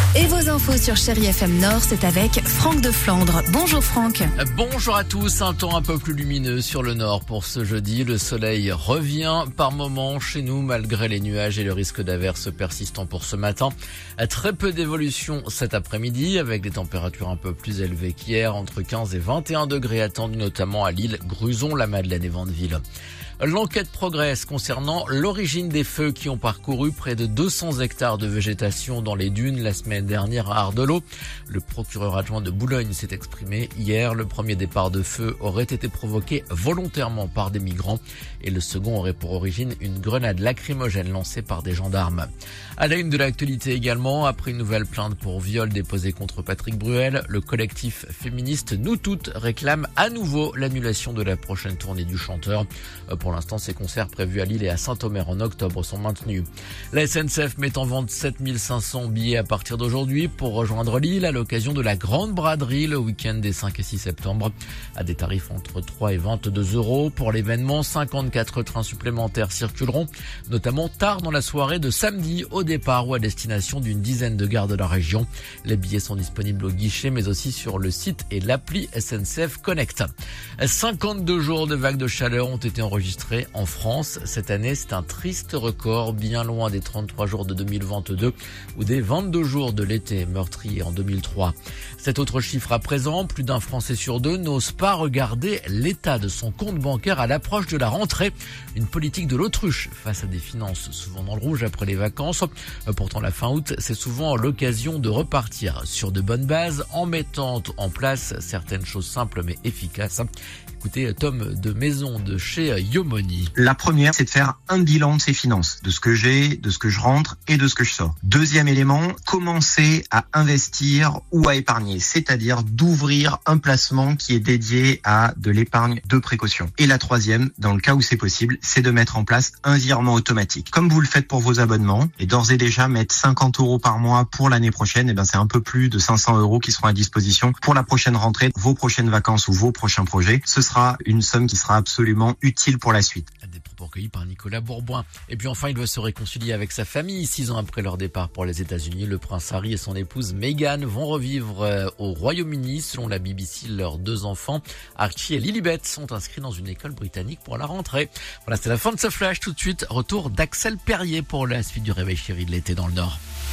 Et vos infos sur Chérie FM Nord, c'est avec Franck de Flandre. Bonjour Franck. Bonjour à tous, un temps un peu plus lumineux sur le nord pour ce jeudi. Le soleil revient par moments chez nous malgré les nuages et le risque d'averses persistant pour ce matin. Très peu d'évolution cet après-midi avec des températures un peu plus élevées qu'hier, entre 15 et 21 degrés attendus notamment à Lille, Gruson, la Madeleine et Vandeville. L'enquête progresse concernant l'origine des feux qui ont parcouru près de 200 hectares de végétation dans les dunes la semaine dernière à Ardelot. Le procureur adjoint de Boulogne s'est exprimé hier. Le premier départ de feu aurait été provoqué volontairement par des migrants et le second aurait pour origine une grenade lacrymogène lancée par des gendarmes. À la une de l'actualité également, après une nouvelle plainte pour viol déposée contre Patrick Bruel, le collectif féministe Nous Toutes réclame à nouveau l'annulation de la prochaine tournée du chanteur. Pour l'instant, ces concerts prévus à Lille et à Saint-Omer en octobre sont maintenus. La SNCF met en vente 7500 billets à partir d'aujourd'hui pour rejoindre Lille à l'occasion de la Grande Braderie le week-end des 5 et 6 septembre à des tarifs entre 3 et 22 euros. Pour l'événement, 54 trains supplémentaires circuleront, notamment tard dans la soirée de samedi au départ ou à destination d'une dizaine de gares de la région. Les billets sont disponibles au guichet mais aussi sur le site et l'appli SNCF Connect. 52 jours de vagues de chaleur ont été enregistrés en France. Cette année, c'est un triste record, bien loin des 33 jours de 2022 ou des 22 jours de l'été meurtrier en 2003. Cet autre chiffre à présent, plus d'un Français sur deux n'ose pas regarder l'état de son compte bancaire à l'approche de la rentrée. Une politique de l'autruche face à des finances souvent dans le rouge après les vacances. Pourtant, la fin août, c'est souvent l'occasion de repartir sur de bonnes bases en mettant en place certaines choses simples mais efficaces. Écoutez Tom de Maison de chez Yomoni. La première, c'est de faire un bilan de ses finances, de ce que j'ai, de ce que je rentre et de ce que je sors. Deuxième élément, commencer à investir ou à épargner, c'est-à-dire d'ouvrir un placement qui est dédié à de l'épargne de précaution. Et la troisième, dans le cas où c'est possible, c'est de mettre en place un virement automatique. Comme vous le faites pour vos abonnements, et d'ores et déjà mettre 50 euros par mois pour l'année prochaine, c'est un peu plus de 500 euros qui seront à disposition pour la prochaine rentrée, vos prochaines vacances ou vos prochains projets. Ce sera une somme qui sera absolument utile pour la suite. Des propos recueillis par Nicolas Bourboin. Et puis enfin, il veut se réconcilier avec sa famille. 6 ans après leur départ pour les États-Unis, le prince Harry et son épouse Meghan vont revivre au Royaume-Uni. Selon la BBC, leurs 2 enfants, Archie et Lilibet, sont inscrits dans une école britannique pour la rentrée. Voilà, c'est la fin de ce flash. Tout de suite, retour d'Axel Perrier pour la suite du Réveil Chéri de l'été dans le Nord.